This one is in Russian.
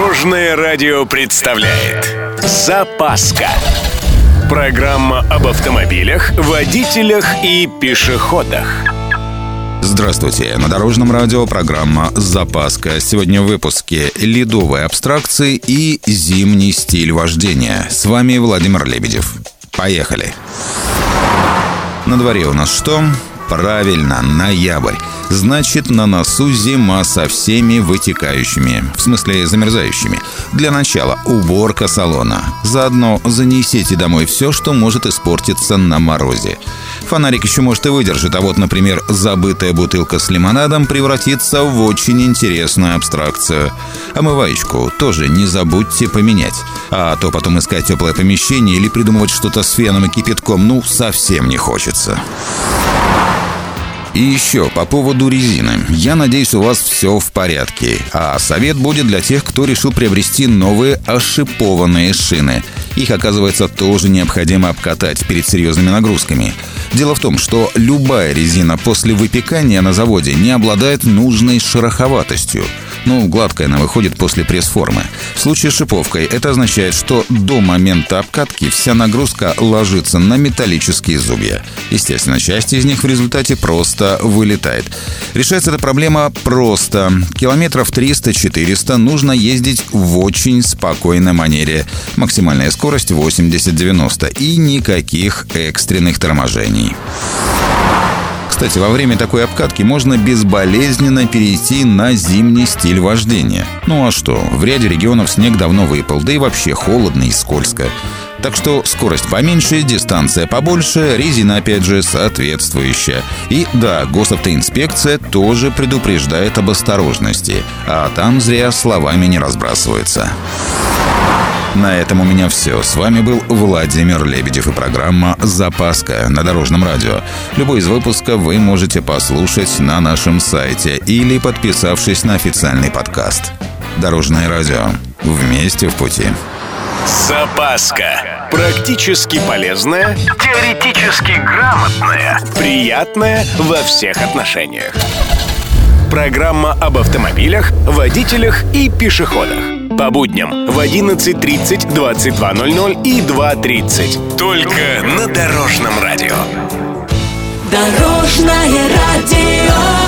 Дорожное радио представляет «Запаска». Программа об автомобилях, водителях и пешеходах. Здравствуйте! На Дорожном радио программа «Запаска». Сегодня в выпуске ледовые абстракции и зимний стиль вождения. С вами Владимир Лебедев. Поехали! На дворе у нас что? Правильно, ноябрь. Значит, на носу зима со всеми вытекающими, в смысле замерзающими. Для начала уборка салона. Заодно занесите домой все, что может испортиться на морозе. Фонарик еще может и выдержит, а вот, например, забытая бутылка с лимонадом превратится в очень интересную абстракцию. Омываечку тоже не забудьте поменять. А то потом искать теплое помещение или придумывать что-то с феном и кипятком, совсем не хочется. И еще по поводу резины. Я надеюсь, у вас все в порядке. А совет будет для тех, кто решил приобрести новые ошипованные шины. Их, оказывается, тоже необходимо обкатать перед серьезными нагрузками. Дело в том, что любая резина после выпекания на заводе не обладает нужной шероховатостью. Гладкая она выходит после пресс-формы. В случае с шиповкой это означает, что до момента обкатки вся нагрузка ложится на металлические зубья. Естественно, часть из них в результате просто вылетает. Решается эта проблема просто. Километров 300-400 нужно ездить в очень спокойной манере. Максимальная скорость 80-90 и никаких экстренных торможений. Кстати, во время такой обкатки можно безболезненно перейти на зимний стиль вождения. А что, в ряде регионов снег давно выпал, да и вообще холодно и скользко. Так что скорость поменьше, дистанция побольше, резина опять же соответствующая. И да, госавтоинспекция тоже предупреждает об осторожности, а там зря словами не разбрасываются. На этом у меня все. С вами был Владимир Лебедев и программа «Запаска» на Дорожном радио. Любой из выпусков вы можете послушать на нашем сайте или подписавшись на официальный подкаст. Дорожное радио. Вместе в пути. «Запаска». Практически полезная, теоретически грамотная, приятная во всех отношениях. Программа об автомобилях, водителях и пешеходах. По будням в 11:30, 22:00 и 2:30. Только на Дорожном радио. Дорожное радио.